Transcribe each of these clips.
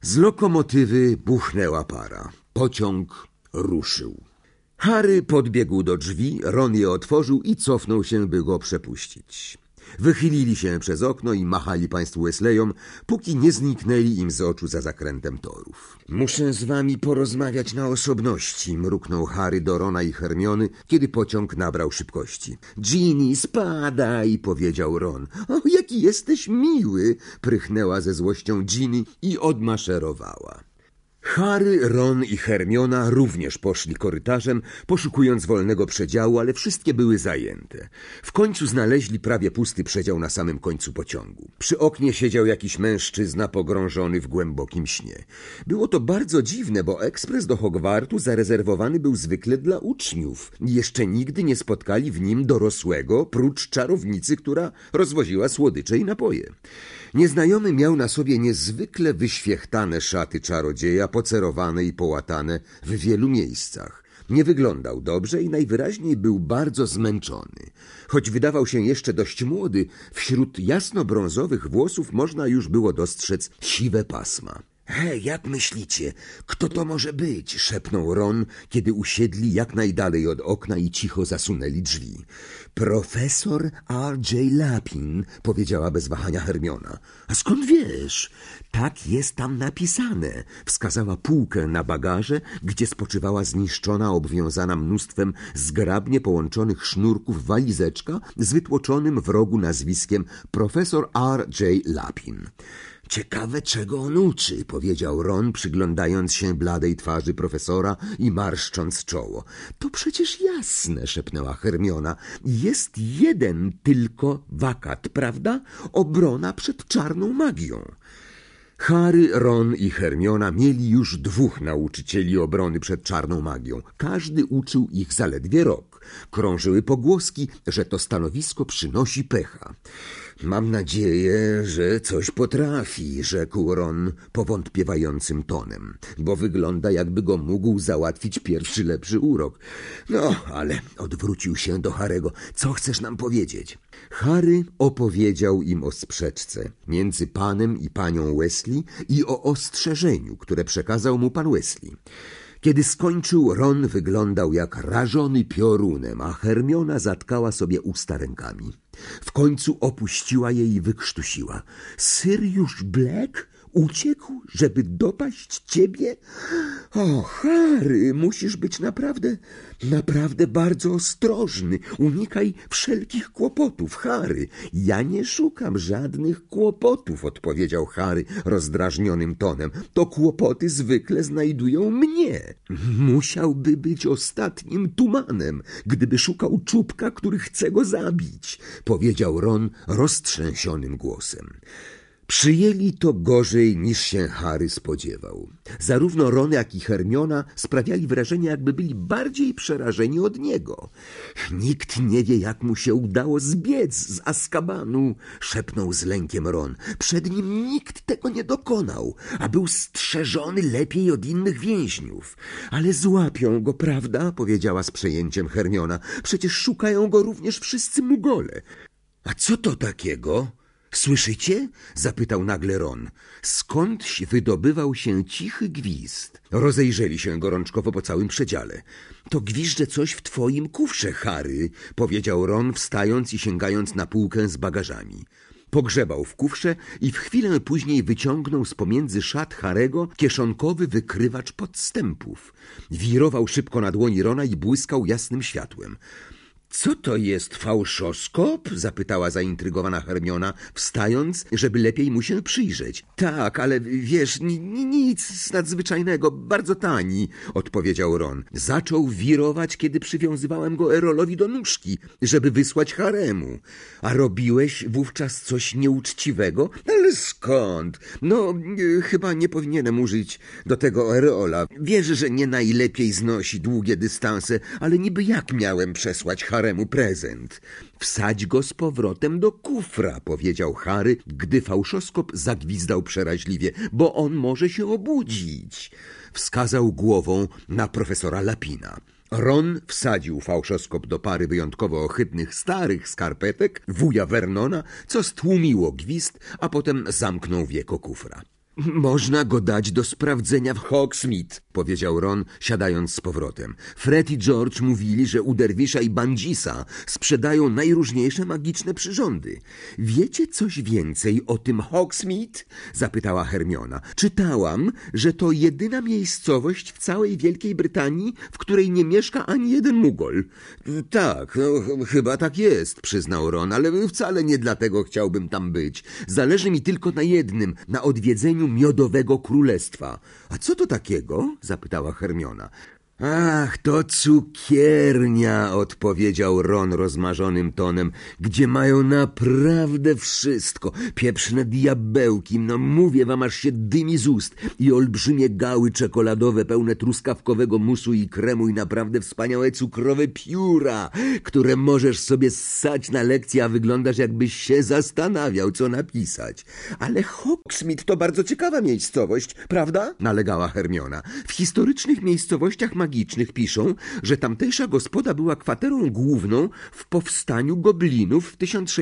Z lokomotywy buchnęła para. Pociąg ruszył. Harry podbiegł do drzwi, Ron je otworzył i cofnął się, by go przepuścić. Wychylili się przez okno i machali państwu Weasleyom, póki nie zniknęli im z oczu za zakrętem torów. Muszę z wami porozmawiać na osobności, mruknął Harry do Rona i Hermiony, kiedy pociąg nabrał szybkości. Ginny, spadaj, powiedział Ron. O, jaki jesteś miły, prychnęła ze złością Ginny i odmaszerowała. Harry, Ron i Hermiona również poszli korytarzem, poszukując wolnego przedziału, ale wszystkie były zajęte. W końcu znaleźli prawie pusty przedział na samym końcu pociągu. Przy oknie siedział jakiś mężczyzna pogrążony w głębokim śnie. Było to bardzo dziwne, bo ekspres do Hogwartu zarezerwowany był zwykle dla uczniów. Jeszcze nigdy nie spotkali w nim dorosłego, prócz czarownicy, która rozwoziła słodycze i napoje. Nieznajomy miał na sobie niezwykle wyświechtane szaty czarodzieja, pocerowane i połatane w wielu miejscach. Nie wyglądał dobrze i najwyraźniej był bardzo zmęczony. Choć wydawał się jeszcze dość młody, wśród jasno-brązowych włosów można już było dostrzec siwe pasma. Hej, jak myślicie, kto to może być? Szepnął Ron, kiedy usiedli jak najdalej od okna i cicho zasunęli drzwi. Profesor R.J. Lapin, powiedziała bez wahania Hermiona. A skąd wiesz? Tak jest tam napisane. Wskazała półkę na bagaże, gdzie spoczywała zniszczona, obwiązana mnóstwem zgrabnie połączonych sznurków walizeczka z wytłoczonym w rogu nazwiskiem Profesor R.J. Lapin. Ciekawe, czego on uczy, powiedział Ron, przyglądając się bladej twarzy profesora i marszcząc czoło. To przecież jasne, szepnęła Hermiona. Jest jeden tylko wakat, prawda? Obrona przed czarną magią. Harry, Ron i Hermiona mieli już 2 nauczycieli obrony przed czarną magią. Każdy uczył ich zaledwie rok. Krążyły pogłoski, że to stanowisko przynosi pecha. Mam nadzieję, że coś potrafi, rzekł Ron powątpiewającym tonem, bo wygląda, jakby go mógł załatwić pierwszy lepszy urok. No, ale odwrócił się do Harry'ego. Co chcesz nam powiedzieć? Harry opowiedział im o sprzeczce między panem i panią Weasley i o ostrzeżeniu, które przekazał mu pan Weasley. Kiedy skończył, Ron wyglądał jak rażony piorunem, a Hermiona zatkała sobie usta rękami. W końcu opuściła je i wykrztusiła. Sirius Black uciekł, żeby dopaść ciebie? O, Harry, musisz być naprawdę bardzo ostrożny. Unikaj wszelkich kłopotów, Harry. Ja nie szukam żadnych kłopotów, odpowiedział Harry rozdrażnionym tonem. To kłopoty zwykle znajdują mnie. Musiałby być ostatnim tumanem, gdyby szukał czubka, który chce go zabić, powiedział Ron roztrzęsionym głosem. Przyjęli to gorzej, niż się Harry spodziewał. Zarówno Ron, jak i Hermiona sprawiali wrażenie, jakby byli bardziej przerażeni od niego. Nikt nie wie, jak mu się udało zbiec z Azkabanu, szepnął z lękiem Ron. Przed nim nikt tego nie dokonał, a był strzeżony lepiej od innych więźniów. Ale złapią go, prawda? Powiedziała z przejęciem Hermiona. Przecież szukają go również wszyscy Mugole. A co to takiego? Słyszycie? Zapytał nagle Ron. Skądś wydobywał się cichy gwizd. Rozejrzeli się gorączkowo po całym przedziale. To gwizdże coś w twoim kufrze, Harry, powiedział Ron, wstając i sięgając na półkę z bagażami. Pogrzebał w kufrze i w chwilę później wyciągnął z pomiędzy szat Harego kieszonkowy wykrywacz podstępów. Wirował szybko na dłoni Rona i błyskał jasnym światłem. Co to jest fałszoskop? Zapytała zaintrygowana Hermiona, wstając, żeby lepiej mu się przyjrzeć. Tak, ale wiesz, nic nadzwyczajnego, bardzo tani, odpowiedział Ron. Zaczął wirować, kiedy przywiązywałem go Erolowi do nóżki, żeby wysłać Haremu. A robiłeś wówczas coś nieuczciwego? Ale skąd? No, chyba nie powinienem użyć do tego Erola. Wiesz, że nie najlepiej znosi długie dystanse, ale niby jak miałem przesłać Haremu prezent? Wsadź go z powrotem do kufra, powiedział Harry, gdy fałszoskop zagwizdał przeraźliwie, bo on może się obudzić. Wskazał głową na profesora Lapina. Ron wsadził fałszoskop do pary wyjątkowo ohydnych starych skarpetek wuja Vernona, co stłumiło gwizd, a potem zamknął wieko kufra. Można go dać do sprawdzenia w Hogsmeade, powiedział Ron, siadając z powrotem. Fred i George mówili, że u Derwisza i Bandzisa sprzedają najróżniejsze magiczne przyrządy. Wiecie coś więcej o tym Hogsmeade? Zapytała Hermiona. Czytałam, że to jedyna miejscowość w całej Wielkiej Brytanii, w której nie mieszka ani jeden Mugol. Tak, chyba tak jest, przyznał Ron, ale wcale nie dlatego chciałbym tam być. Zależy mi tylko na jednym, na odwiedzeniu Miodowego Królestwa. A co to takiego? Zapytała Hermiona. Ach, to cukiernia, odpowiedział Ron rozmarzonym tonem, gdzie mają naprawdę wszystko. Pieprzne diabełki, no mówię wam, aż się dymi z ust, i olbrzymie gały czekoladowe pełne truskawkowego musu i kremu i naprawdę wspaniałe cukrowe pióra, które możesz sobie ssać na lekcji, a wyglądasz, jakbyś się zastanawiał, co napisać. Ale Hogsmeade to bardzo ciekawa miejscowość, prawda? Nalegała Hermiona. W historycznych miejscowościach magicznych piszą, że tamtejsza gospoda była kwaterą główną w powstaniu goblinów w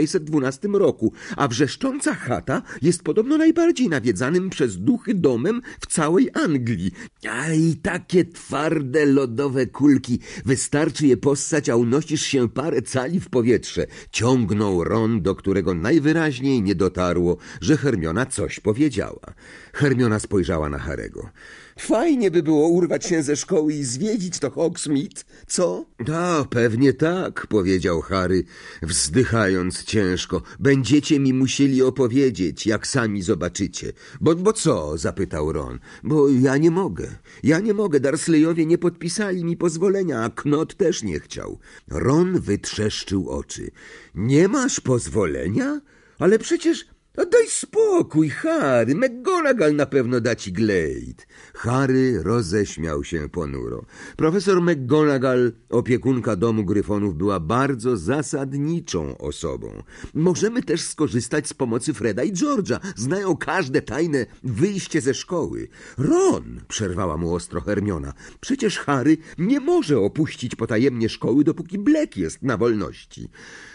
1612 roku, a wrzeszcząca chata jest podobno najbardziej nawiedzanym przez duchy domem w całej Anglii. A i takie twarde lodowe kulki, wystarczy je possać, a unosisz się parę cali w powietrze. Ciągnął Ron, do którego najwyraźniej nie dotarło, że Hermiona coś powiedziała. Hermiona spojrzała na Harry'ego. Fajnie by było urwać się ze szkoły i zwiedzić to Hogsmeade, co? Pewnie tak, powiedział Harry, wzdychając ciężko. Będziecie mi musieli opowiedzieć, jak sami zobaczycie. Bo co? Zapytał Ron. Bo ja nie mogę. Dursleyowie nie podpisali mi pozwolenia, a Knot też nie chciał. Ron wytrzeszczył oczy. Nie masz pozwolenia? Ale przecież... Daj spokój, Harry. McGonagall na pewno da ci glejt. Harry roześmiał się ponuro. Profesor McGonagall, opiekunka domu Gryfonów, była bardzo zasadniczą osobą. Możemy też skorzystać z pomocy Freda i George'a. Znają każde tajne wyjście ze szkoły. Ron, przerwała mu ostro Hermiona, przecież Harry nie może opuścić potajemnie szkoły, dopóki Black jest na wolności.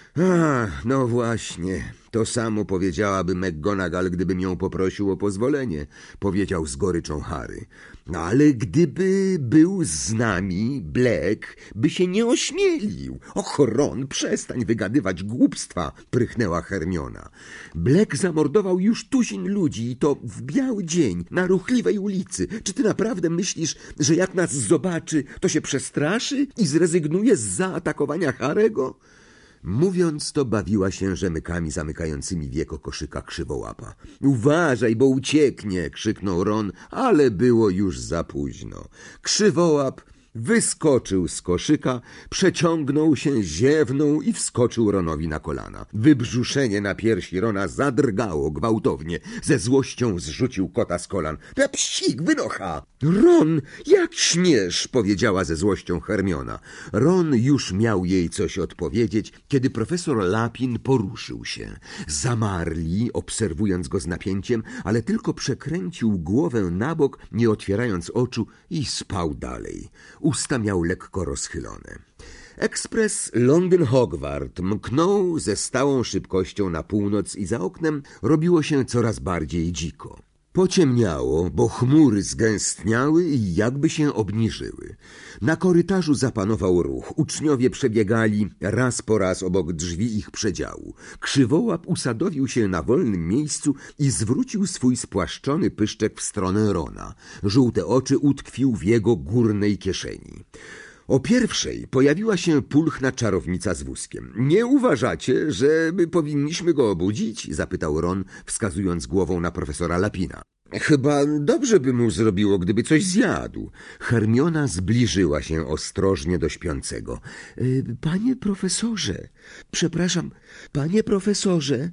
No właśnie, to samo powiedziałaby McGonagall, gdybym ją poprosił o pozwolenie, powiedział z goryczą Harry. Ale gdyby był z nami, Black by się nie ośmielił. Och, Ron, przestań wygadywać głupstwa, prychnęła Hermiona. Black zamordował już tuzin ludzi i to w biały dzień, na ruchliwej ulicy. Czy ty naprawdę myślisz, że jak nas zobaczy, to się przestraszy i zrezygnuje z zaatakowania Harry'ego? Mówiąc to, bawiła się rzemykami zamykającymi wieko koszyka Krzywołapa. Uważaj, bo ucieknie, krzyknął Ron, ale było już za późno. Krzywołap wyskoczył z koszyka, przeciągnął się, ziewnął i wskoczył Ronowi na kolana. Wybrzuszenie na piersi Rona zadrgało gwałtownie. Ze złością zrzucił kota z kolan. Psik, wynocha! Ron, jak śmiesz, powiedziała ze złością Hermiona. Ron już miał jej coś odpowiedzieć, kiedy profesor Lapin poruszył się. Zamarli, obserwując go z napięciem, ale tylko przekręcił głowę na bok, nie otwierając oczu, i spał dalej. Usta miał lekko rozchylone. Ekspres Londyn-Hogwart mknął ze stałą szybkością na północ i za oknem robiło się coraz bardziej dziko. Pociemniało, bo chmury zgęstniały i jakby się obniżyły. Na korytarzu zapanował ruch. Uczniowie przebiegali raz po raz obok drzwi ich przedziału. Krzywołap usadowił się na wolnym miejscu i zwrócił swój spłaszczony pyszczek w stronę Rona. Żółte oczy utkwił w jego górnej kieszeni. O pierwszej pojawiła się pulchna czarownica z wózkiem. Nie uważacie, że powinniśmy go obudzić? Zapytał Ron, wskazując głową na profesora Lapina. Chyba dobrze by mu zrobiło, gdyby coś zjadł. Hermiona zbliżyła się ostrożnie do śpiącego. Panie profesorze, przepraszam, panie profesorze...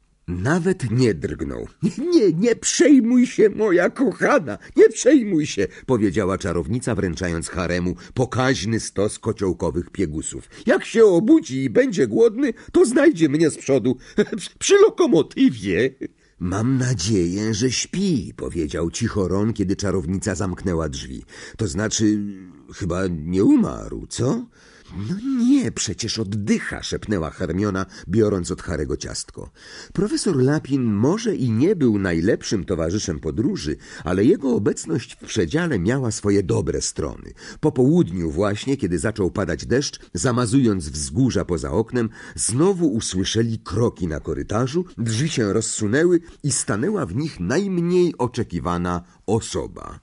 Nawet nie drgnął. Nie przejmuj się, moja kochana, nie przejmuj się, powiedziała czarownica, wręczając Haremu pokaźny stos kociołkowych piegusów. Jak się obudzi i będzie głodny, to znajdzie mnie z przodu przy lokomotywie. Mam nadzieję, że śpi, powiedział cicho Ron, kiedy czarownica zamknęła drzwi. To znaczy, chyba nie umarł, co? No nie, przecież oddycha, szepnęła Hermiona, biorąc od Harry'ego ciastko. Profesor Lapin może i nie był najlepszym towarzyszem podróży, ale jego obecność w przedziale miała swoje dobre strony. Po południu właśnie, kiedy zaczął padać deszcz, zamazując wzgórza poza oknem, znowu usłyszeli kroki na korytarzu, drzwi się rozsunęły i stanęła w nich najmniej oczekiwana osoba.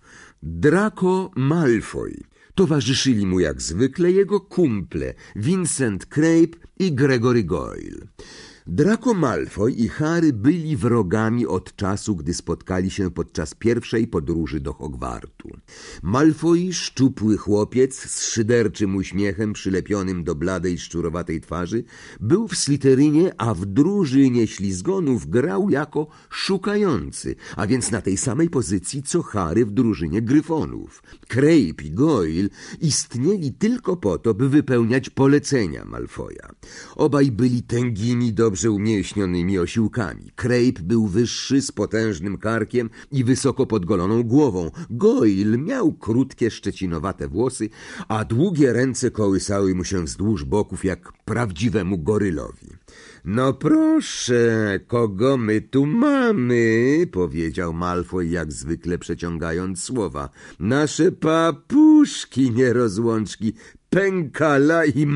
Draco Malfoy. Towarzyszyli mu jak zwykle jego kumple Vincent Crape i Gregory Goyle. Draco Malfoy i Harry byli wrogami od czasu, gdy spotkali się podczas pierwszej podróży do Hogwartu. Malfoy, szczupły chłopiec z szyderczym uśmiechem przylepionym do bladej, szczurowatej twarzy, był w Slytherinie, a w drużynie ślizgonów grał jako szukający, a więc na tej samej pozycji co Harry w drużynie Gryfonów. Crape i Goyle istnieli tylko po to, by wypełniać polecenia Malfoya. Obaj byli tęgimi, dobrze umięśnionymi osiłkami. Crape był wyższy, z potężnym karkiem i wysoko podgoloną głową. Goyle miał krótkie, szczecinowate włosy, a długie ręce kołysały mu się wzdłuż boków jak prawdziwemu gorylowi. No proszę, kogo my tu mamy? Powiedział Malfoy, jak zwykle przeciągając słowa. Nasze papuszki nierozłączki, Pękala i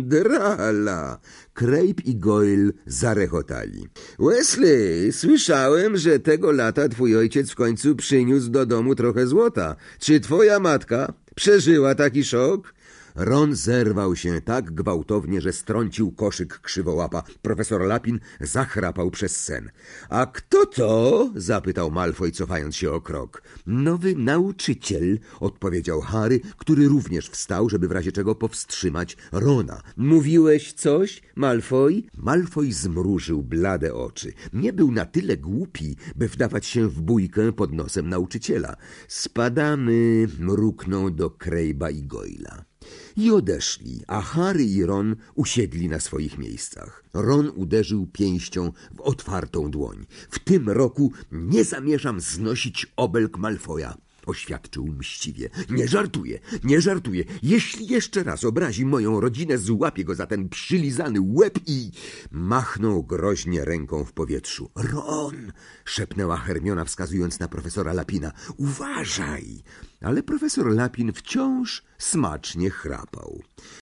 Mondrala. Crape i Goyle zarechotali. Wesley, słyszałem, że tego lata twój ojciec w końcu przyniósł do domu trochę złota. Czy twoja matka przeżyła taki szok? Ron zerwał się tak gwałtownie, że strącił koszyk krzywołapa. Profesor Lapin zachrapał przez sen. A kto to? Zapytał Malfoy, cofając się o krok. Nowy nauczyciel, odpowiedział Harry, który również wstał, żeby w razie czego powstrzymać Rona. Mówiłeś coś, Malfoy? Malfoy zmrużył blade oczy. Nie był na tyle głupi, by wdawać się w bójkę pod nosem nauczyciela. Spadamy, mruknął do Crape'a i Goyla. I odeszli, a Harry i Ron usiedli na swoich miejscach. Ron uderzył pięścią w otwartą dłoń. W tym roku nie zamierzam znosić obelg Malfoya, oświadczył mściwie. Nie żartuję. Jeśli jeszcze raz obrazi moją rodzinę, złapię go za ten przylizany łeb i... Machnął groźnie ręką w powietrzu. Ron! Szepnęła Hermiona, wskazując na profesora Lapina. Uważaj! Ale profesor Lapin wciąż smacznie chrapał.